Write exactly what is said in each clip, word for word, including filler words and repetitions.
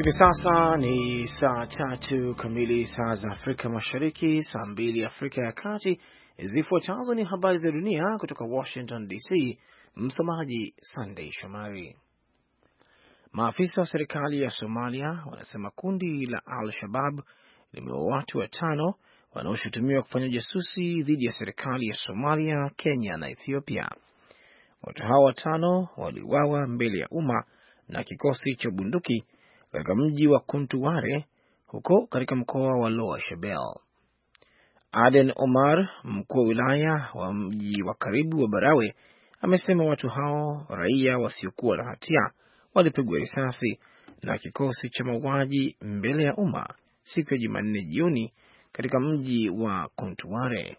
Hivi sasa ni saa tatu kamili saa za Afrika Mashariki, saa mbili Afrika ya Kati. Zifuatazo ni habari za dunia kutoka Washington D C. Msomaji Sunday Shomari. Maafisa wa serikali ya Somalia wanasema kundi la Al-Shabaab limeua watu watano wanaoshutumiwa kufanya ujasusi dhidi ya serikali ya Somalia, Kenya na Ethiopia. Watu hao watano waliuawa mbele ya umma na kikosi cha bunduki katika mji wa Kuntuware huko katika mkoa wa Lower Shabelle. Aden Omar, mkuu wa wilaya wa mji wa karibu wa Barawe, amesema watu hao raia wasiokuwa na hatia walipigwa risasi na kikosi cha mauaji mbele ya umma siku ya Jumanne jioni katika mji wa Kuntuware.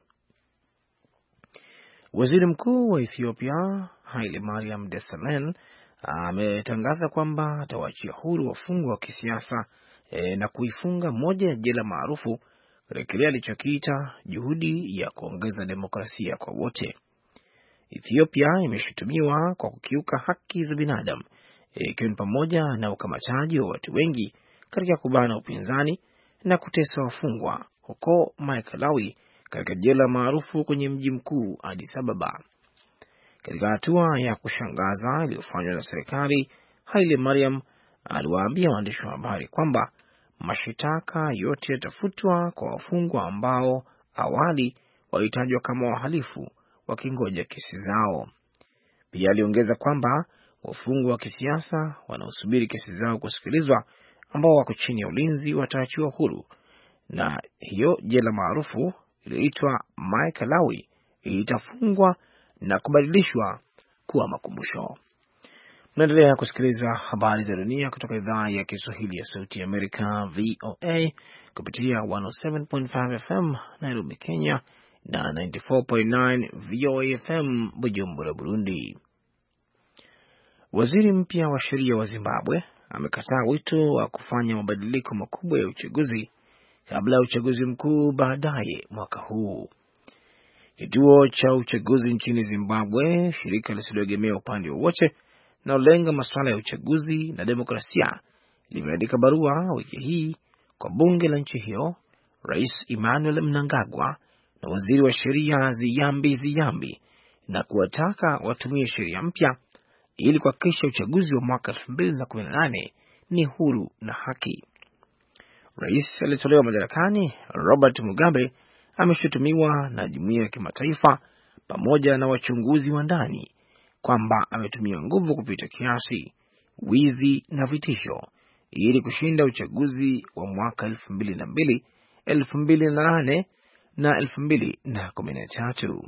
Waziri Mkuu wa Ethiopia Haile Mariam Desalegn ametangaza kwamba atawaachia huru wafungwa wa kisiasa e, na kuifunga moja ya jela maarufu katika kile alichokiita juhudi ya kuongeza demokrasia kwa wote. Ethiopia imeshutumiwa kwa kukiuka haki za binadamu, ikiwa ni pamoja na ukamataji wa watu wengi katika kubana upinzani na kutesa wafungwa huko Maekelawi katika jela maarufu kwenye mji mkuu Addis Ababa. Katika hatua ya kushangaza iliyofanywa na serikali, Haile Mariam aliwaambia waandishi wa habari kwamba mashitaka yote yatafutwa kwa wafungwa ambao awali walitajwa kama wahalifu wakingoja kesi zao. Pia aliongeza kwamba wafungwa wa kisiasa wanaosubiri kesi zao kusikilizwa ambao wako chini ya ulinzi wataachiwa huru, na hiyo jela maarufu iliyoitwa Maekelawi itafungwa na kubadilishwa kuwa makumbusho. Mnaendelea kusikiliza habari za dunia kutoka idhaa ya Kiswahili ya Sauti ya Amerika V O A kupitia one oh seven point five F M Nairobi, Kenya na ninety-four point nine V O A F M Bujumbura, Burundi. Waziri mpya wa sheria wa Zimbabwe amekataa wito wa kufanya mabadiliko makubwa ya uchaguzi kabla ya uchaguzi mkuu baadaye mwaka huu. Kituo cha uchaguzi nchini Zimbabwe, shirika lisiloegemea upande wowote na ulenga masuala ya uchaguzi na demokrasia, limeandika barua wiki hii kwa bunge la nchi hiyo, Rais Emmanuel Mnangagwa na waziri wa sheria Ziyambi Ziyambi, na kuwataka watumie sheria mpya ili kuhakikisha uchaguzi wa mwaka elfu mbili kumi na nane ni huru na haki. Rais aliyetolewa madarakani Robert Mugabe ameshutumiwa na jumuiya ya kimataifa pamoja na wachunguzi wa ndani kwamba ametumia nguvu kupita kiasi, wizi na vitisho ili kushinda uchaguzi wa mwaka elfu mbili na mbili, elfu mbili na nane na elfu mbili kumi na tatu.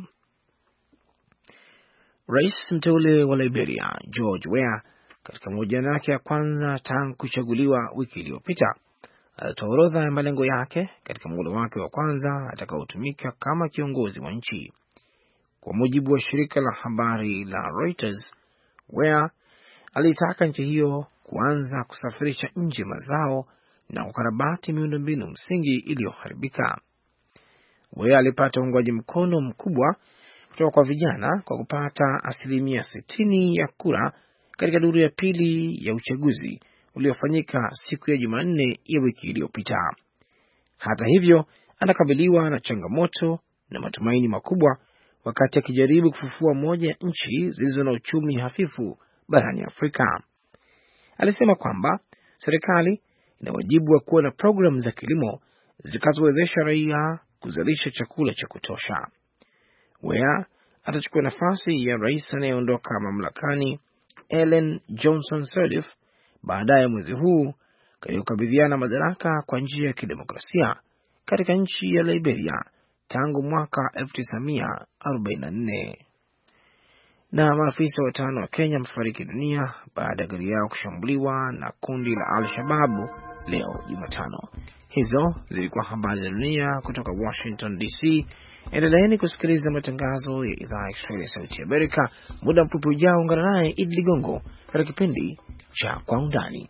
Rais mteule wa Liberia George Weah, katika mahojiano yake ya kwanza tangu kuchaguliwa wiki iliyopita, alitoa orodha ya malengo yake katika muhula wake wa kwanza atakaotumika kama kiongozi wa nchi. Kwa mujibu wa shirika la habari la Reuters, Weah alitaka nchi hiyo kuanza kusafirisha nje mazao na kukarabati miundombinu msingi iliyoharibika. Weah alipata uungwaji mkono mkubwa kutoka kwa vijana kwa kupata asilimia sitini ya kura katika duru ya pili ya uchaguzi uliofanyika siku ya Jumanne ya wiki iliyopita. Hata hivyo, anakabiliwa na changamoto na matumaini makubwa wakati akijaribu kufufua moja ya nchi zilizo na uchumi hafifu barani Afrika. Alisema kwamba serikali ina wajibu wa kuwa na programu za kilimo zikazowezesha raia kuzalisha chakula cha kutosha. Weah atachukua nafasi ya rais anayeondoka mamlakani Ellen Johnson Sirleaf baadaye mwezi huu katika kukabidhiana madaraka kwa njia ya kidemokrasia katika nchi ya Liberia tangu mwaka elfu tisa mia arobaini na nne. Na maafisa watano wa Kenya wamefariki dunia baada ya gari yao kushambuliwa na kundi la Al-Shabaab leo Jumatano. Hizo zilikuwa habari za dunia kutoka Washington D C. Endeleeni kusikiliza matangazo ya idhaa ya Kiswahili ya Sauti ya Amerika. Muda mfupi ujao ungana naye Idi Ligongo katika kipindi cha Kwa Undani.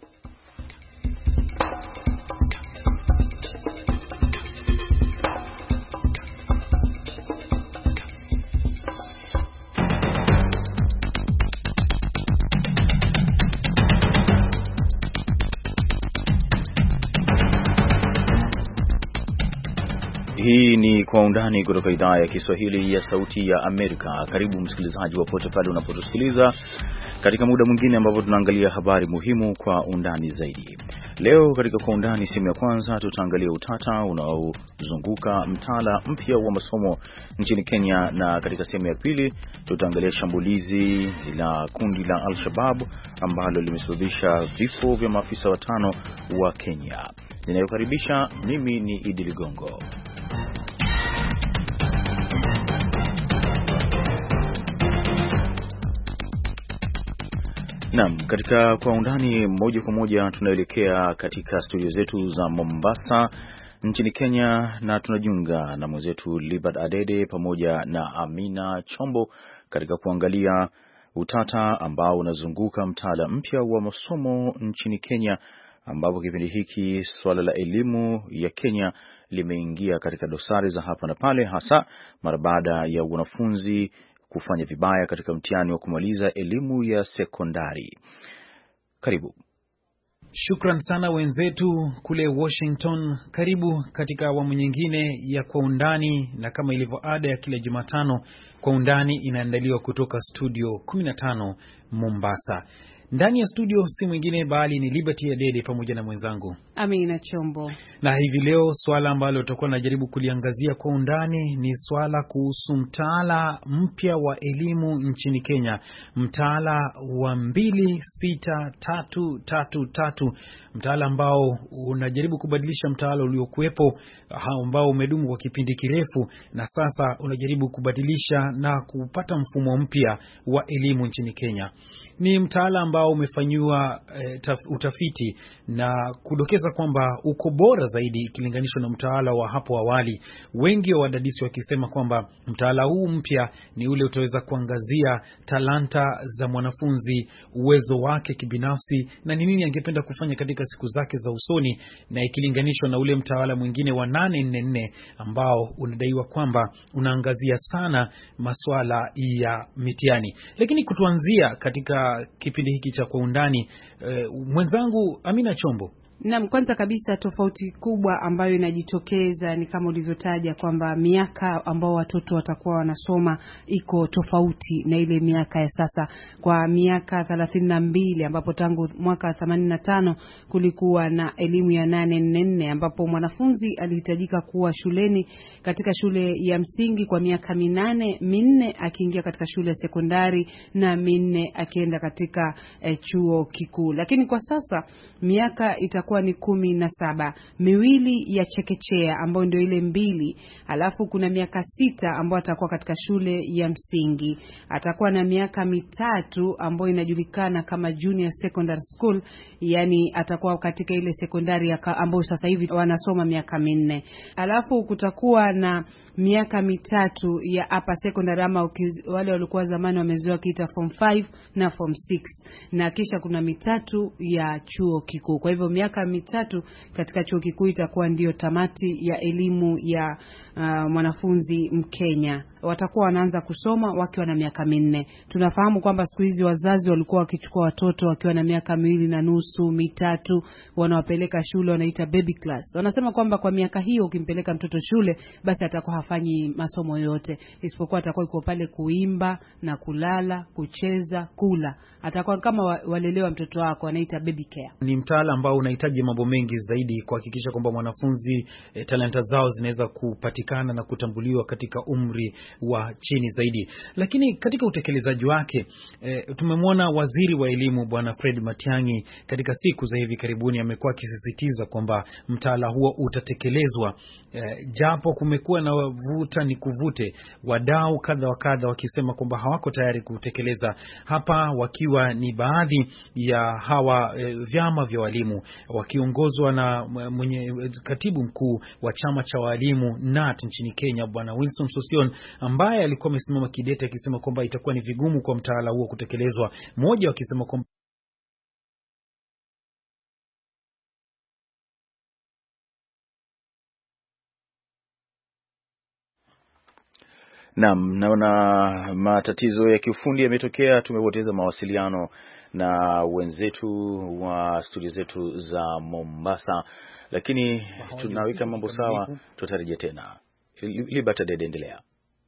ni Kwa Undani kutoka idhaa ya Kiswahili ya Sauti ya Amerika. Karibu msikilizaji wapote pale unapotusikiliza katika muda mwingine ambapo tunaangalia habari muhimu kwa undani zaidi. Leo katika Kwa Undani sehemu ya kwanza tutaangalia utata unaozunguka mtaala mpya wa masomo nchini Kenya, na katika sehemu ya pili tutaangalia shambulizi la kundi la Al-Shabaab ambalo limesababisha vifo vya maafisa watano wa Kenya. Ninayokaribisha mimi ni Idi Ligongo. Naam, katika Kwa Undani moja kwa moja tunaelekea katika studio zetu za Mombasa nchini Kenya, na tunajiunga na mwenzetu Libert Adede pamoja na Amina Chombo katika kuangalia utata ambao unazunguka mtaala mpya wa masomo nchini Kenya, ambapo kipindi hiki swala la elimu ya Kenya limeingia katika dosari za hapa na pale, hasa mara baada ya wanafunzi kufanya vibaya katika mtihani wa kumaliza elimu ya sekondari. Karibu. Shukran sana wenzetu kule Washington. Karibu katika awamu nyingine ya Kwa Undani, na kama ilivyo ada ya kila Jumatano, Kwa Undani inaandaliwa kutoka studio kumi na tano Mombasa. Ndani ya studio si mwingine bali ni Liberty Adede pamoja na mwenzangu Amina Chombo. Na hivi leo swala ambalo tutakuwa najaribu kuliangazia kwa undani ni swala kuhusu mtaala mpya wa elimu nchini Kenya, mtaala wa mbili sita tatu tatu tatu, mtaala ambao unajaribu kubadilisha mtaala uliokuwepo ambao umedumu kwa kipindi kirefu, na sasa unajaribu kubadilisha na kupata mfumo mpya wa elimu nchini Kenya. Ni mtaala ambao umefanywa e, utafiti na kudokeza kwamba uko bora zaidi ikilinganishwa na mtaala wa hapo awali, wengi wa wadadisi wakisema kwamba mtaala huu mpya ni ule utaweza kuangazia talanta za mwanafunzi, uwezo wake kibinafsi na ni nini angependa kufanya katika siku zake za usoni, na ikilinganishwa na ule mtaala mwingine wa nane nne nne ambao unadaiwa kwamba unaangazia sana masuala ya mitihani. Lakini kutuanzia katika kipindi hiki cha Kwa Undani, e, mwenzangu Amina Chombo. Naam, kwanza kabisa tofauti kubwa ambayo inajitokeza ni kama ulivyotaja kwamba miaka ambao watoto watakuwa wanasoma iko tofauti na ile miaka ya sasa. Kwa miaka thelathini na mbili ambapo tangu mwaka themanini na tano kulikuwa na elimu ya nane nne nne ambapo mwanafunzi alihitajika kuwa shuleni katika shule ya msingi kwa miaka minane, minne akiingia katika shule ya sekondari na minne akienda katika eh, chuo kikuu. Lakini kwa sasa miaka ita kwa ni kumi na saba, miwili ya chekechea ambayo ndio ile mbili, alafu kuna miaka sita ambayo atakuwa katika shule ya msingi, atakuwa na miaka mitatu ambayo inajulikana kama junior secondary school, yani atakuwa katika ile sekondari ambayo sasa hivi wanasoma miaka minne, alafu kutakuwa na miaka mitatu ya upper secondary ama wale walikuwa zamani wamezoea kiita form five na form six, na kisha kuna mitatu ya chuo kikuu. Kwa hivyo miaka mitatu katika chuo kikuu itakuwa ndio tamati ya elimu ya uh, mwanafunzi Mkenya. Watakuwa wanaanza kusoma wakiwa na miaka minne. Tunafahamu kwamba siku hizi wazazi walikuwa wakichukua watoto wakiwa na miaka miwili na nusu, mitatu, wanawapeleka shule, wanaita baby class. Wanasema kwamba kwa miaka hiyo ukimpeleka mtoto shule basi atakuwa hafanyi masomo yote, isipokuwa atakuwa yuko pale kuimba na kulala, kucheza, kula. Atakuwa kama walelewa mtoto wako, wanaita baby care. Ni mtaala ambao unahitaji mambo mengi zaidi kuhakikisha kwamba mwanafunzi e, talanta zao zinaweza kupatikana na kutambuliwa katika umri wa chini zaidi. Lakini katika utekelezaji wake e, tumemwona waziri wa elimu Bwana Fred Matiang'i katika siku za hivi karibuni amekuwa akisisitiza kwamba mtaala huo utatekelezwa, e, japo kumekuwa na vuta ni kuvute, wadau kadha wa kadha wakisema kwamba hawako tayari kutekeleza, hapa wakiwa ni baadhi ya hawa e, vyama vya walimu wakiongozwa na mwenye katibu mkuu wa chama cha walimu N A T nchini Kenya Bwana Wilson Sossion, ambaye alikuwa amesimama kidete akisema kwamba itakuwa ni vigumu kwa mtaala huo kutekelezwa. Mmoja wakisema kwamba Naam, naona matatizo ya kiufundi yametokea, tumepoteza mawasiliano na wenzetu wa studio zetu za Mombasa, lakini tunaweka mambo sawa, tutarejea tena. Libert Adede, endelea.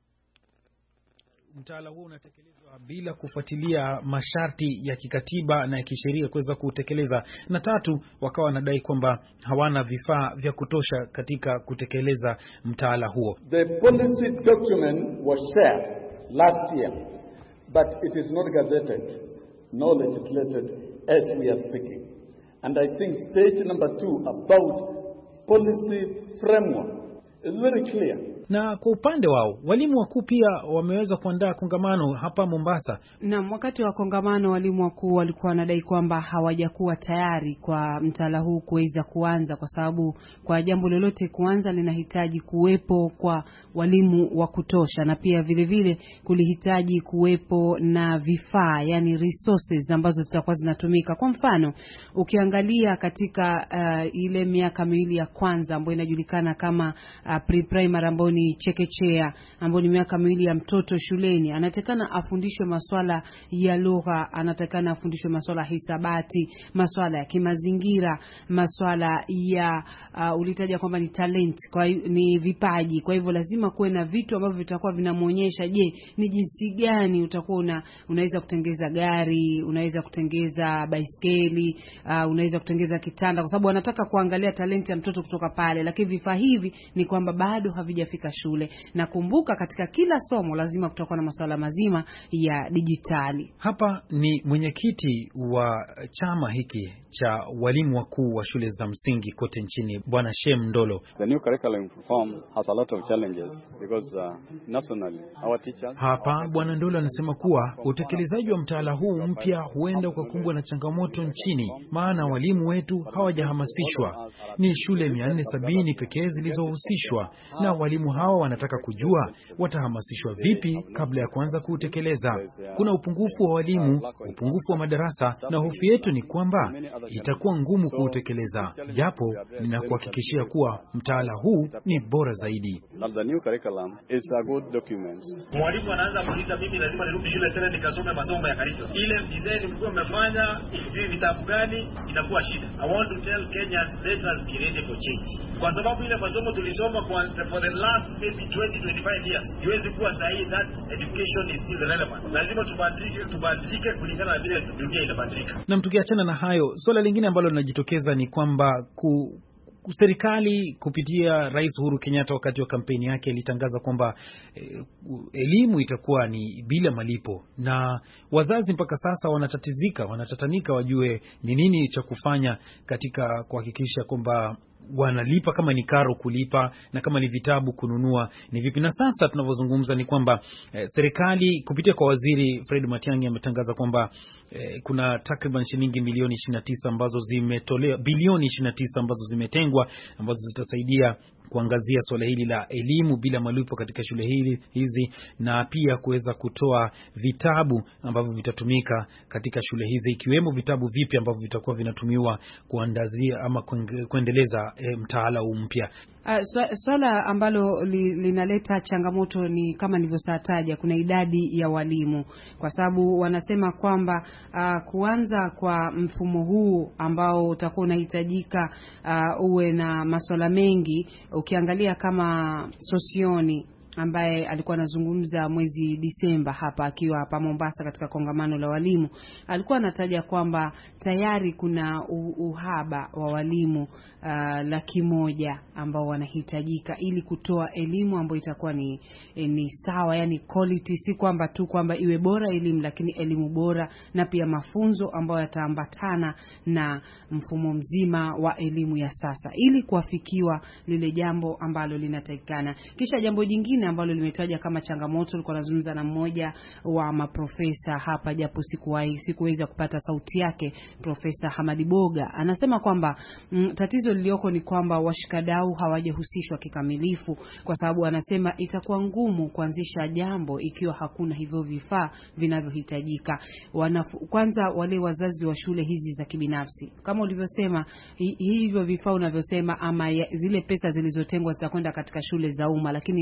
Mtaala huo unatekelezwa bila kufuatilia masharti ya kikatiba na ya kisheria kuweza kutekeleza. Na tatu, wakawa wanadai kwamba hawana vifaa vya kutosha katika kutekeleza mtaala huo. The policy document was shared last year, but it is not gazetted, nor legislated as we are speaking. And I think stage number two about policy framework is very clear. Na kwa upande wao walimu wakuu pia wameweza kuandaa kongamano hapa Mombasa. Na wakati wa kongamano walimu wakuu walikuwa wanadai kwamba hawajakuwa tayari kwa mtaala huu kuweza kuanza, kwa sababu kwa jambo lolote kuanza linahitaji kuwepo kwa walimu wa kutosha, na pia vile vile kulihitaji kuwepo na vifaa, yani resources ambazo zitakuwa zinatumika. Kwa mfano, ukiangalia katika uh, ile miaka miwili ya kwanza ambayo inajulikana kama uh, pre-primary ambayo ni chekechea, ambayo ni miaka miwili ya mtoto shuleni, anatakana afundishwe masuala ya lugha, anatakana afundishwe masuala ya hisabati, masuala ya kimazingira, masuala ya uh, ulitaja kwamba ni talent, kwa ni vipaji. Kwa hivyo lazima kuwe na vitu ambavyo vitakuwa vinamuonyesha, je, ni jinsi gani utakuwa una, unaweza kutengeza gari, unaweza kutengeza baiskeli, uh, unaweza kutengeza kitanda, kwa sababu wanataka kuangalia talent ya mtoto kutoka pale. Lakini vifaa hivi ni kwamba bado havijafika shule. Na kumbuka, katika kila somo lazima kutakuwa na masuala mazima ya dijitali. Hapa ni mwenyekiti wa chama hiki cha walimu wakuu wa shule za msingi kote nchini, Bwana Shem Ndolo. The new curriculum reform has a lot of challenges because uh, nationally our teachers. Hapa Bwana Ndolo anasema kuwa utekelezaji wa mtaala huu mpya huenda ukakumbwa na changamoto nchini, maana walimu wetu hawajahamasishwa. Ni shule mia nne sabini pekee zilizohusishwa, na walimu hawa wanataka kujua watahamasishwa vipi kabla ya kuanza kutekeleza. Kuna upungufu wa walimu, upungufu wa madarasa, na hofu yetu ni kwamba itakuwa ngumu kuutekeleza, japo ninakuhakikishia kuwa mtaala huu ni bora zaidi. The new curriculum is a good document. Mwalimu anaanza kuuliza, mimi lazima nirudi shule tena nikasome masomo ya curriculum. Ile design mlikuwa mmefanya hivi vitabu gani inakuwa shida. I want to tell Kenyans, let us be ready for change. Kwa sababu ile masomo tulisoma kwa for the last maybe twenty to twenty-five years, iwezi kuwa sahihi that education is still relevant. Lazima tubadilike tubadilike kulingana na vile dunia inabadilika. Na mtukiachana na hayo, swala lingine ambalo linajitokeza ni kwamba ku serikali kupitia Rais Uhuru Kenyatta wakati wa kampeni yake alitangaza kwamba eh, elimu itakuwa ni bila malipo, na wazazi mpaka sasa wanatatizika, wanatatanika wajue ni nini cha kufanya katika kuhakikisha kwamba wanalipa, kama ni karo kulipa, na kama ni vitabu kununua ni vipi. Na sasa tunavyozungumza ni kwamba eh, serikali kupitia kwa waziri Fred Matiang'i ametangaza kwamba eh, kuna takriban shilingi milioni ishirini na tisa ambazo zimetolewa, bilioni ishirini na tisa ambazo zimetengwa, ambazo zitasaidia kuangazia swala hili la elimu bila malipo katika shule hili hizi, na pia kuweza kutoa vitabu ambavyo vitatumika katika shule hizi, ikiwemo vitabu vipi ambavyo vitakuwa vinatumiwa kuandazia ama kuendeleza e, mtaala mpya. Uh, swala ambalo li, linaleta changamoto ni kama nilivyosataja, kuna idadi ya walimu, kwa sababu wanasema kwamba uh, kuanza kwa mfumo huu ambao utakuwa unahitajika uh, uwe na masuala mengi. Ukiangalia kama Sosioni ambaye alikuwa anazungumza mwezi Disemba hapa akiwa hapa Mombasa katika kongamano la walimu, alikuwa anataja kwamba tayari kuna uhaba wa walimu uh, laki moja ambao wanahitajika ili kutoa elimu ambayo itakuwa ni, ni sawa, yani quality, si kwamba tu kwamba iwe bora elimu, lakini elimu bora na pia mafunzo ambayo yataambatana na mfumo mzima wa elimu ya sasa ili kuafikiwa lile jambo ambalo linatakikana. Kisha jambo jingine ambalo limetaja kama changamoto, nilikuwa nazungumza na mmoja wa maprofesa hapa, japo sikuwahi sikuweza kupata sauti yake, Profesa Hamadi Boga. Anasema kwamba mm, tatizo lilioko ni kwamba washikadau hawajahusishwa kikamilifu, kwa sababu anasema itakuwa ngumu kuanzisha jambo ikiwa hakuna hivyo vifaa vinavyohitajika. Kwanza wale wazazi wa shule hizi za kibinafsi, kama ulivyosema, hivyo vifaa unavyosema ama ya, zile pesa zilizotengwa zitakwenda katika shule za umma, lakini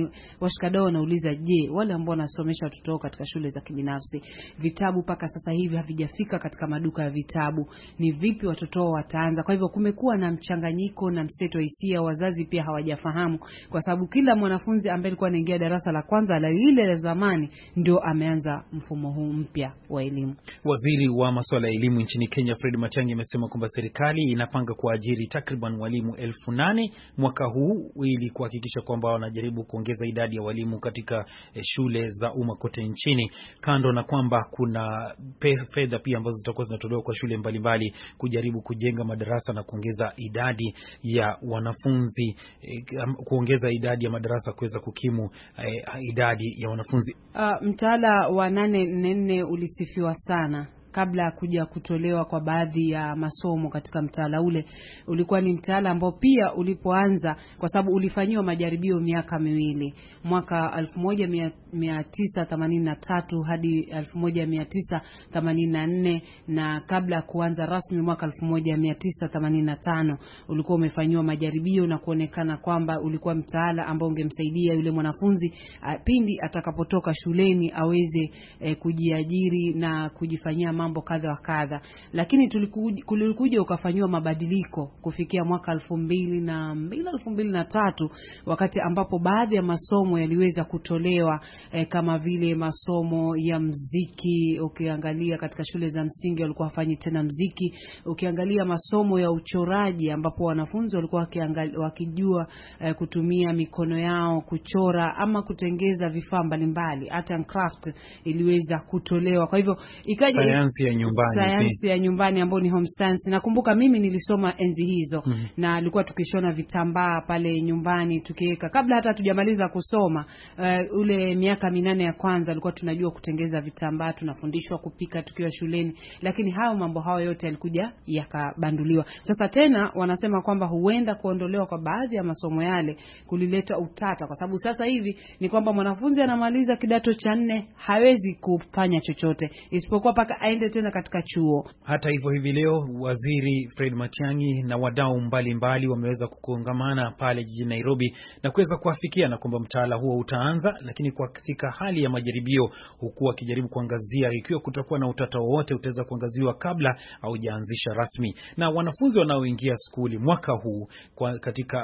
washikadau wanauliza, je, wale ambao wanasomesha watoto wao katika shule za kibinafsi, vitabu paka sasa hivi havijafika katika maduka ya vitabu, ni vipi watoto wao wataanza? Kwa hivyo kumekuwa na mchanganyiko na mseto hisia, wazazi pia hawajafahamu, kwa sababu kila mwanafunzi ambaye alikuwa anaingia darasa la kwanza la ile la zamani ndio ameanza mfumo huu mpya wa elimu. Waziri wa masuala ya elimu nchini Kenya Fred Matiang'i amesema kwamba serikali inapanga kuajiri takriban walimu elfu nane mwaka huu ili kuhakikisha kwamba wanajaribu kuongeza idadi ya walimu katika eh, shule za umma kote nchini. Kando na kwamba kuna fedha pia ambazo zitakuwa zinatolewa kwa shule mbalimbali kujaribu kujenga madarasa na kuongeza idadi ya wanafunzi, eh, kuongeza idadi ya madarasa kuweza kukimu eh, idadi ya wanafunzi. Uh, mtaala wa nane nne nne ulisifiwa sana kabla ya kuja kutolewa kwa baadhi ya masomo katika mtaala ule. Ulikuwa ni mtaala ambao pia ulipoanza, kwa sababu ulifanyiwa majaribio miaka miwili, mwaka elfu moja mia tisa themanini na tatu hadi elfu moja mia tisa themanini na nne, na kabla kuanza rasmi mwaka elfu moja mia tisa themanini na tano ulikuwa umefanyiwa majaribio na kuonekana kwamba ulikuwa mtaala ambao ungemsaidia yule mwanafunzi pindi atakapotoka shuleni aweze eh, kujiajiri na kujifanyia mambo kadha wa kadha. Lakini tulikuja ukafanywa mabadiliko kufikia mwaka elfu mbili na mbili elfu mbili na tatu, wakati ambapo baadhi ya masomo yaliweza kutolewa eh, kama vile masomo ya mziki. Ukiangalia katika shule za msingi walikuwa hafanyi tena mziki. Ukiangalia masomo ya uchoraji ambapo wanafunzi walikuwa wakijua eh, kutumia mikono yao kuchora ama kutengeza vifaa mbalimbali, art and craft, iliweza kutolewa. Kwa hivyo ikaja sayansi ya nyumbani, sayansi ya nyumbani ambayo ni home science. Nakumbuka mimi nilisoma enzi hizo, mm -hmm. na alikuwa tukishona vitambaa pale nyumbani tukiweka, kabla hata tujamaliza kusoma uh, ule miaka minane ya kwanza alikuwa tunajua kutengeza vitambaa, tunafundishwa kupika tukiwa shuleni. Lakini hao mambo hao yote yalikuja yakabanduliwa. Sasa tena wanasema kwamba huenda kuondolewa kwa baadhi ya masomo yale kulileta utata, kwa sababu sasa hivi ni kwamba mwanafunzi anamaliza kidato cha nne hawezi kufanya chochote isipokuwa paka aende tena katika chuo. Hata hivyo, hivi leo Waziri Fred Matiang'i na wadau mbalimbali wameweza kukongamana pale jijini Nairobi na kuweza kuafikia na kwamba mtaala huo utaanza, lakini kwa katika hali ya majaribio, huku akijaribu kuangazia ikiwa kutakuwa na utata wowote utaweza kuangaziwa kabla au jaanzisha rasmi. Na wanafunzi wanaoingia skuli mwaka huu kwa katika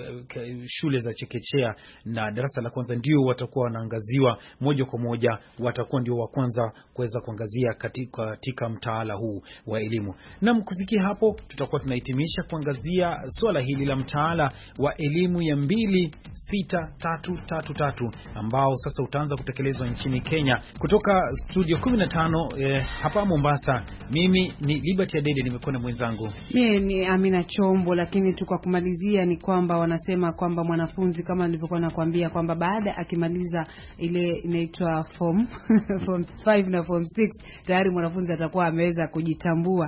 uh, shule za chekechea na darasa la kwanza ndio watakuwa wanaangaziwa moja kwa moja, watakuwa ndio wa kwanza kuweza kuangazia katika, katika mtaala huu wa elimu. Na kufikia hapo tutakuwa tunahitimisha kuangazia swala hili la mtaala wa elimu ya mbili sita tatu tatu tatu ambao sasa utaanza kutekelezwa nchini Kenya. Kutoka studio kumi na tano eh, hapa Mombasa, mimi ni Liberty Adede, nimekuwa na mwenzangu mimi ni Amina Chombo. Lakini tu kwa kumalizia ni kwamba wanasema kwamba mwanafunzi, kama nilivyokuwa nakwambia, kwamba baada akimaliza ile inaitwa form form five na form six tayari mwanafunzi atakuwa ameweza kujitambua.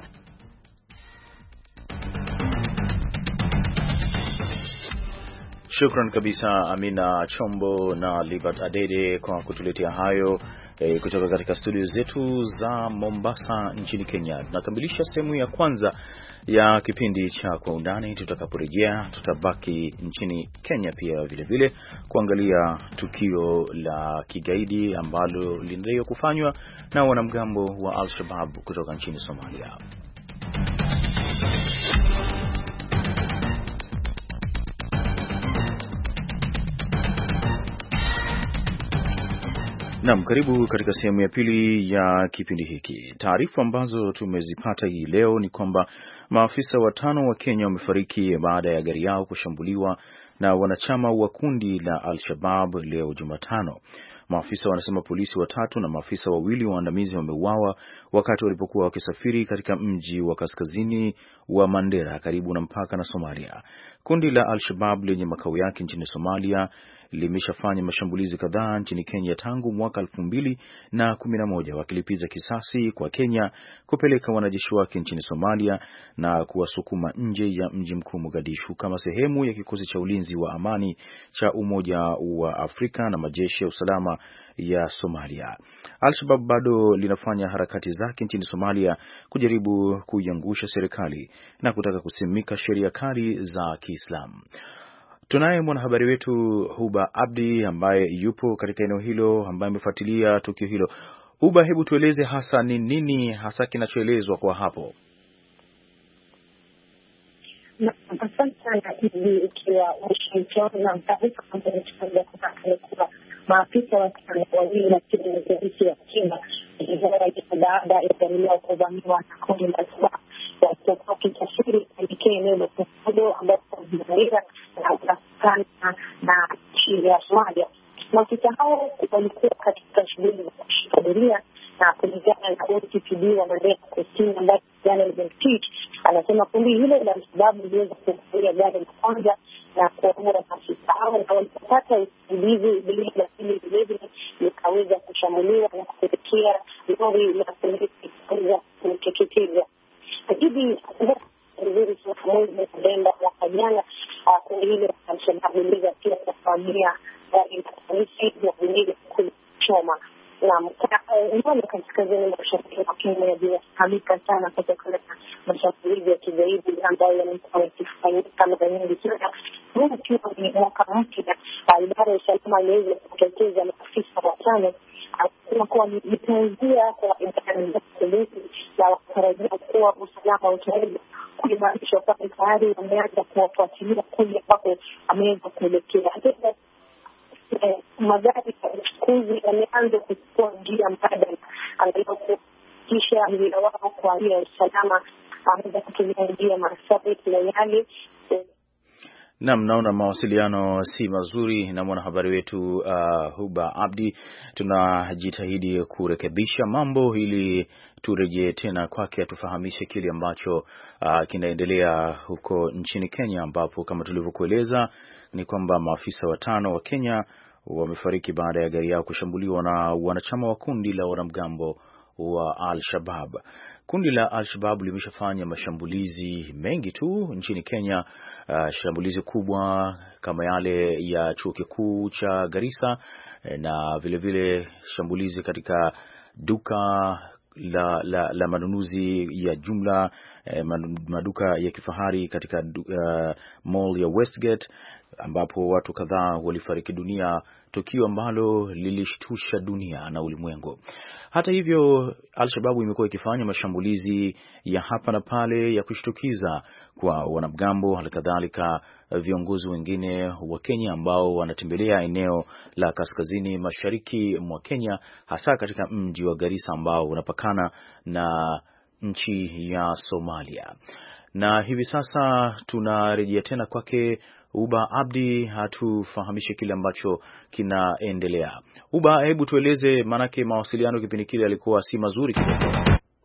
Shukran kabisa Amina Chombo na Libert Adede kwa kutuletea hayo e, kutoka katika studio zetu za Mombasa nchini Kenya. Tunakamilisha sehemu ya kwanza ya kipindi cha Kwa Undani. Tutakaporejea tutabaki nchini Kenya pia vile vile kuangalia tukio la kigaidi ambalo linaendelea kufanywa na wanamgambo wa Al-Shabaab kutoka nchini Somalia. Naam, karibu katika sehemu ya pili ya kipindi hiki. Taarifa ambazo tumezipata hii leo ni kwamba maafisa watano wa Kenya wamefariki baada ya gari yao kushambuliwa na wanachama wa kundi la Al-Shabaab leo Jumatano. Maafisa wanasema polisi watatu na maafisa wawili waandamizi wameuawa wakati walipokuwa wakisafiri katika mji wa kaskazini wa Mandera karibu na mpaka na Somalia. Kundi la Al-Shabaab lenye makao yake nchini Somalia limeshafanya mashambulizi kadhaa nchini Kenya tangu mwaka elfu mbili na kumi na moja, wakilipiza kisasi kwa Kenya kupeleka wanajeshi wake nchini Somalia na kuwasukuma nje ya mji mkuu Mogadishu kama sehemu ya kikosi cha ulinzi wa amani cha Umoja wa Afrika na majeshi ya usalama ya Somalia. Al-Shabaab bado linafanya harakati zake nchini Somalia kujaribu kuiangusha serikali na kutaka kusimika sheria kali za Kiislamu. Tunaye mwanahabari wetu Huba Abdi ambaye yupo katika eneo hilo, ambaye amefuatilia tukio hilo. Huba, hebu tueleze hasa ni nini hasa kinachoelezwa kwa hapo? Asante sana hivi ikiwa Washington na mtaarifa ambayo tunaweza kupata kuwa maafisa wa wawili wa polisi wa Kenya baada ya kuamua kuvamiwa na kundi la Al-Shabaab waliokuwa wakisafiri kuelekea eneo la Somalia ambapo zinaweza kupakana na nchi ya Somalia. Maafisa hao walikuwa katika shughuli za kushika doria na kulingana na O C P D wa Mandera Kusini ambaye jana Bentit anasema kundi hilo la Al-Shabaab liliweza kufungia gari la kwanza na kuamua maafisa hao na walipata usaidizi bila lakini vilevile likaweza kushambuliwa na kupelekea lori la polisi kuweza kuteketezwa. Hivi vizuri sana mwezi Novemba mwaka jana kundi hilo la Al-Shabaab liliweza pia kufamia gari la polisi na vilevile kuchoma na mkoa kaskazini mashariki wa Kenya yamehamika sana kutokana na mashambulizi ya kigaidi ambayo yamekuwa yakifanyika mara nyingi sana. Huu ukiwa ni mwaka mpya, idara ya usalama iliweza kuteketeza maafisa watano akisema kuwa itaanzia kwa idara ya polisi na watarajia kuwa usalama utaweza kuimarishwa kwa tayari wameanza kuwafuatilia kule ambapo ameweza kuelekea. Magari ya uchukuzi yameanza kuchukua njia mbadala angalau kuhakikisha mjira wao kwa ajili ya usalama ameweza kutumia njia Marsabit na yale. Naam, naona mawasiliano si mazuri na mwanahabari wetu uh, Huba Abdi. Tunajitahidi kurekebisha mambo ili turejee tena kwake atufahamishe kile ambacho uh, kinaendelea huko nchini Kenya, ambapo kama tulivyokueleza ni kwamba maafisa watano wa Kenya wamefariki baada ya gari yao kushambuliwa na wanachama wa kundi la wanamgambo wa Al-Shabaab. Kundi la Al-Shabaab limeshafanya mashambulizi mengi tu nchini Kenya, uh, shambulizi kubwa kama yale ya chuo kikuu cha Garissa na vile vile shambulizi katika duka la la, la manunuzi ya jumla, eh, maduka ya kifahari katika uh, mall ya Westgate ambapo watu kadhaa walifariki dunia, tukio ambalo lilishtusha dunia na ulimwengu. Hata hivyo, Al-Shabaab imekuwa ikifanya mashambulizi ya hapa na pale ya kushtukiza kwa wanamgambo, halikadhalika viongozi wengine wa Kenya ambao wanatembelea eneo la kaskazini mashariki mwa Kenya, hasa katika mji wa Garissa ambao unapakana na nchi ya Somalia. Na hivi sasa tunarejea tena kwake Uba Abdi hatufahamishe kile ambacho kinaendelea. Uba, hebu tueleze, manake mawasiliano kipindi kile yalikuwa si mazuri kidogo.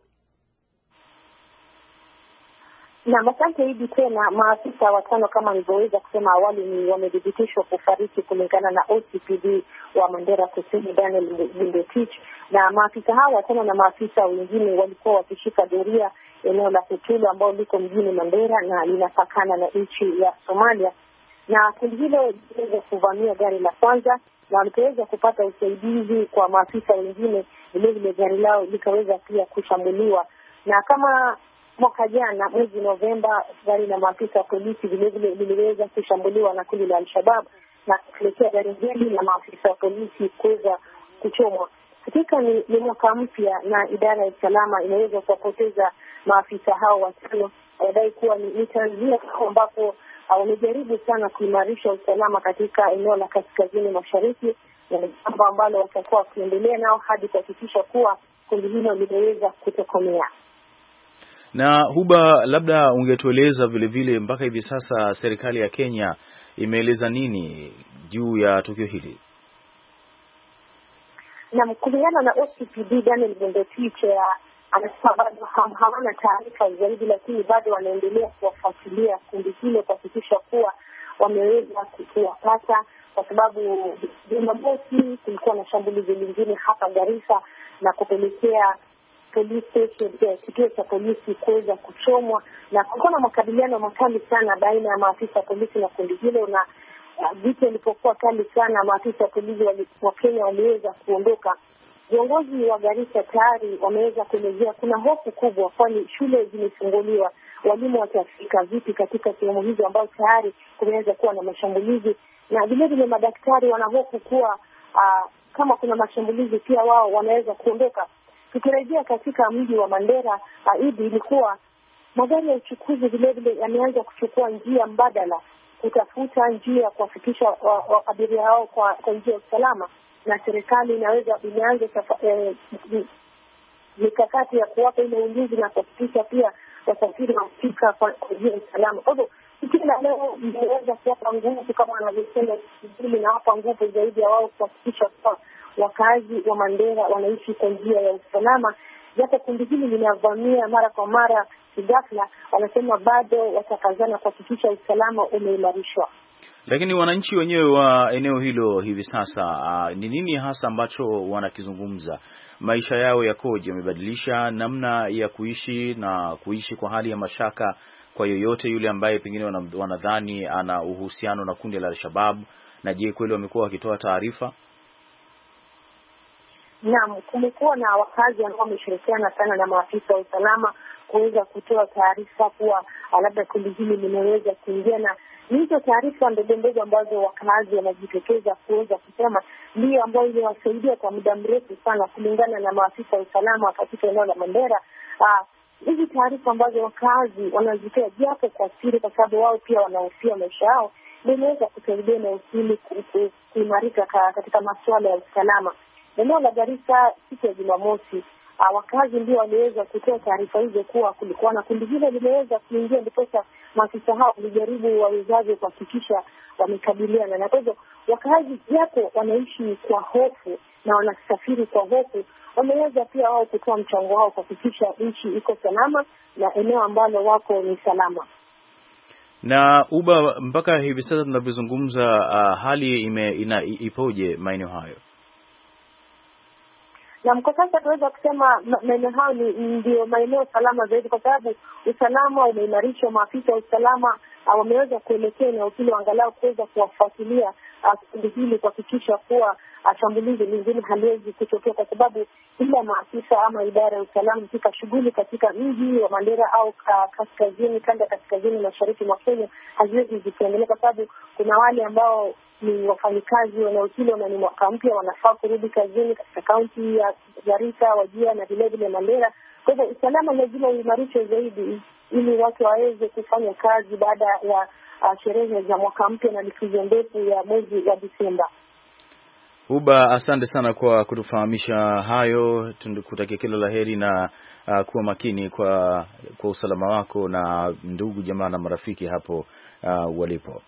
Na asante hivi tena, maafisa watano kama nilivyoweza kusema awali ni wamedhibitishwa kufariki kulingana na O C P D wa Mandera Kusini Daniel Bindetich, na maafisa hao watano na maafisa wengine walikuwa wakishika doria eneo la Kutulu ambao liko mjini Mandera na linapakana na nchi ya Somalia. Na kundi hilo liliweza kuvamia gari la kwanza na walipoweza kupata usaidizi kwa maafisa wengine, vile vile gari lao likaweza pia kushambuliwa. Na kama mwaka jana mwezi Novemba, gari la maafisa wa polisi vile vile liliweza kushambuliwa na kundi la Al-Shabaab na kupelekea gari hili na maafisa wa polisi kuweza kuchomwa. Hakika ni, ni mwaka mpya na idara ya usalama inaweza kuwapoteza maafisa hao watano. Wanadai kuwa ni, ni tanzia ambapo wamejaribu sana kuimarisha usalama katika eneo la kaskazini mashariki, na jambo ambalo watakuwa wakiendelea nao hadi kuhakikisha kuwa kundi hilo limeweza kutokomea. Na Huba, labda ungetueleza vile vile mpaka hivi sasa serikali ya Kenya imeeleza nini juu ya tukio hili? Na kulingana na O C P D Daniel Bindetich, anasema bado hawana taarifa zaidi, lakini bado wanaendelea kuwafuatilia kundi hilo kuhakikisha kuwa wameweza kuwapata, kwa sababu Jumamosi kulikuwa na shambulizi lingine hapa Garissa na kupelekea police station, kituo cha polisi kuweza kuchomwa, na kulikuwa na makabiliano makali sana baina ya maafisa wa polisi na kundi hilo, na vita ilipokuwa kali sana maafisa wa polisi wa Kenya waliweza kuondoka. Viongozi wa Garissa tayari wameweza kuelezea kuna hofu kubwa, kwani shule zimefunguliwa, walimu watafika vipi katika sehemu hizo ambazo tayari kumeweza kuwa na mashambulizi, na vile vile madaktari wanahofu kuwa uh, kama kuna mashambulizi pia wao wanaweza kuondoka. Tukirejea katika mji wa Mandera, uh, Idi, ilikuwa magari ya uchukuzi vile vile yameanza kuchukua njia mbadala kutafuta njia ya kuwafikisha abiria hao kwa, kwa njia ya usalama, na serikali inaweza imeanza eh, mikakati ya kuwapa ile ulinzi na kuhakikisha pia wasafiri wanafika kwa njia ya usalama. Kwa hivyo kila leo imeweza kuwapa nguvu kama wanavyosema sijili, na hapa nguvu zaidi ya wao kuhakikisha kwa wakazi wa Mandera wanaishi kwa njia ya usalama. Japo kundi hili linavamia mara kwa mara ghafla, wanasema bado watakazana kuhakikisha usalama umeimarishwa. Lakini wananchi wenyewe wa eneo hilo hivi sasa ni uh, nini hasa ambacho wanakizungumza? Maisha yao yakoje? Wamebadilisha namna ya kuishi na kuishi kwa hali ya mashaka kwa yoyote yule ambaye pengine wanadhani ana uhusiano na kundi la Al-Shabaab? Na je, kweli wamekuwa wakitoa taarifa? Naam, kumekuwa na wakazi ambao wameshirikiana sana na maafisa wa usalama kuweza kutoa taarifa kuwa labda kundi hili limeweza kuingia, na hizo taarifa ndogo ndogo ambazo wakazi wanajitokeza kuweza kusema ndio ambayo iliwasaidia kwa muda mrefu sana, kulingana na maafisa wa usalama katika eneo la Mandera. Ah, hizi taarifa ambazo wakazi wanazitoa japo kwa siri, kwa sababu wao pia wanahofia maisha yao, limeweza kusaidia na usili kuimarika katika masuala ya usalama. Eneo la Garissa siku ya Jumamosi, uh, wakazi ndio waliweza kutoa taarifa hizo kuwa kulikuwa na kundi hilo limeweza kuingia, ndipo maafisa hao walijaribu wawezaje kuhakikisha wamekabiliana na. Kwa hivyo wakazi japo wanaishi kwa hofu na wanasafiri kwa hofu, wameweza pia wao kutoa mchango wao kuhakikisha nchi iko salama na eneo ambalo wako ni salama. Na Uba, mpaka hivi sasa tunavyozungumza, uh, hali ime ina, ipoje maeneo hayo? Na kwa sasa tunaweza kusema maeneo hayo ndio maeneo salama zaidi, kwa sababu usalama umeimarishwa. Maafisa wa usalama uh, wameweza kuelekea eneo hilo angalau kuweza kuwafuatilia kundi uh, hili kuhakikisha kuwa uh, shambulizi lingine haliwezi kutokea, kwa sababu ila maafisa ama idara ya usalama katika shughuli katika mji wa Mandera au uh, kaskazini kanda kaskazini mashariki mwa Kenya haziwezi zikiendelea, kwa sababu kuna wale ambao ni wafanyikazi wa eneo hilo na ni mwaka mpya wanafaa kurudi kazini katika kaunti ya Garissa, Wajir na vile vile Mandera. Kwa hivyo usalama lazima uimarishwe zaidi ili watu waweze kufanya kazi baada ya uh, sherehe za mwaka mpya na likizo ndefu ya mwezi wa Disemba. Uba, asante sana kwa kutufahamisha hayo. Tunakutakia kila laheri na uh, kuwa makini kwa kwa usalama wako na ndugu jamaa na marafiki hapo uh, walipo.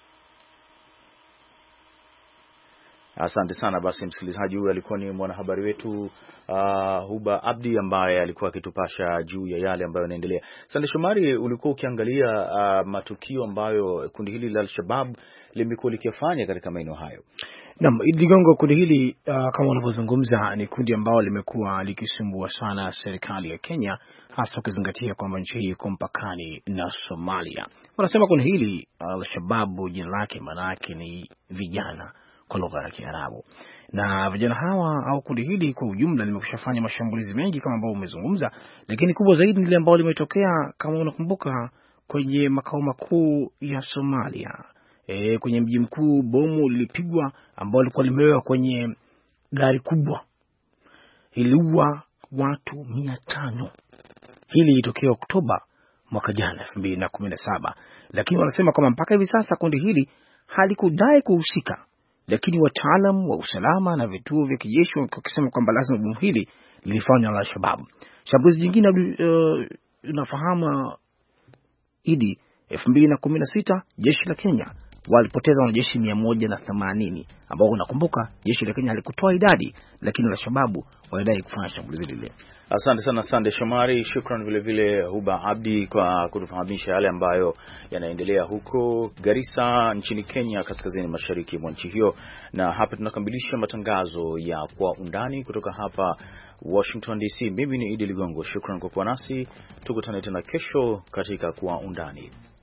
Asante sana. Basi msikilizaji, huyu alikuwa ni mwanahabari wetu uh, Huba Abdi ambaye alikuwa akitupasha juu ya yale ambayo yanaendelea. Sande Shomari, ulikuwa ukiangalia uh, matukio ambayo kundi hili la Al-Shabaab limekuwa likifanya katika maeneo hayo. Naam, Ligongo, kundi hili uh, kama unavyozungumza ni kundi ambalo limekuwa likisumbua sana serikali ya Kenya, hasa ukizingatia kwamba nchi hii iko mpakani na Somalia. Wanasema kundi hili Al-Shabaab jina lake maana yake ni vijana kwa lugha ya Kiarabu. Na vijana hawa au kundi hili kwa ujumla limekushafanya mashambulizi mengi kama ambao umezungumza, lakini kubwa zaidi ni ile ambalo limetokea kama unakumbuka kwenye makao makuu ya Somalia. E, kwenye mji mkuu bomu lilipigwa ambao lilikuwa limewekwa kwenye gari kubwa. Iliua watu mia tano. Hili ilitokea Oktoba mwaka jana elfu mbili na kumi na saba. Lakini wanasema kama mpaka hivi sasa kundi hili halikudai kuhusika. Lakini wataalam wa usalama na vituo vya kijeshi wakisema kwamba lazima bomu hili lilifanywa na Al-Shabaab. Shambulizi jingine uh, unafahamu Idi, elfu mbili na kumi na sita jeshi la Kenya walipoteza wanajeshi mia moja na themanini ambao unakumbuka jeshi la Kenya halikutoa idadi, lakini Al-Shabaab walidai kufanya shambulizi lile. Asante sana Sande Shomari, shukran vile vile Huba Abdi kwa kutufahamisha yale ambayo yanaendelea huko Garissa nchini Kenya, kaskazini mashariki mwa nchi hiyo. Na hapa tunakamilisha matangazo ya Kwa Undani kutoka hapa Washington D C. Mimi ni Idi Ligongo, shukran kwa kuwa nasi. Tukutane tena kesho katika Kwa Undani.